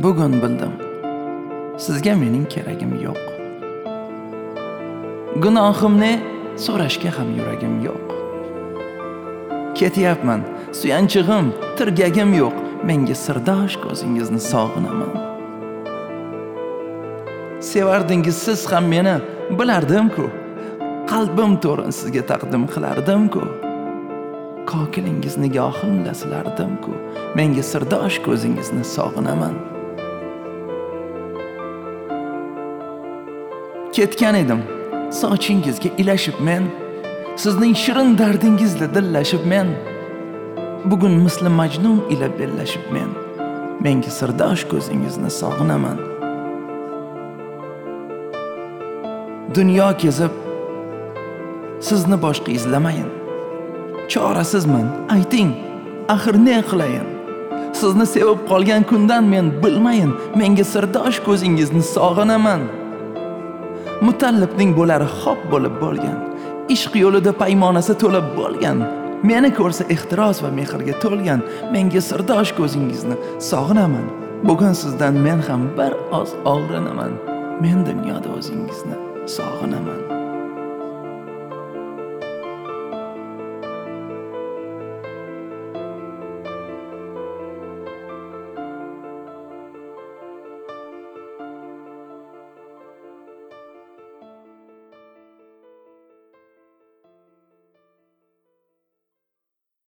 Bugun bildim, sizga mening keragim yo'q. Gunohimni so'rashga ham yuragim yo'q. Ketyapman, suyanchig'im, tirgagim yo'q. Menga sirdosh ko'zingizni sog'inaman. Sevardingiz siz ham meni, bilardim-ku. Qalbim to'rin sizga taqdim qilardim-ku. Kokilingiz nigohimla silardim-ku. Menga sirdosh ko'zingizni sog'inaman. Ketgan edim, sochingizga ilashib men, sizning shirin dardingizla dillashib men. Bugun misli Majnun ila bellashib men, menga sirdosh ko'zingizni sog'inaman. Dunyo kezib, sizni boshqa izlamayin. Chorasizman, ayting, axir ne qilayin? Sizni sevib qolgan kundan men bilmayin, menga sirdosh ko'zingizni sog'inaman. Mutallibning bo'lari xop bo'lib bo'lgan, ishq yo'lida paymonasi to'lib bo'lgan, meni ko'rsa ehtiros va mehrga to'lgan, menga sirdosh ko'zingizni sog'inaman. Bugun sizdan men ham bir oz og'rinaman. Men dunyoda o'zingizni sog'inaman.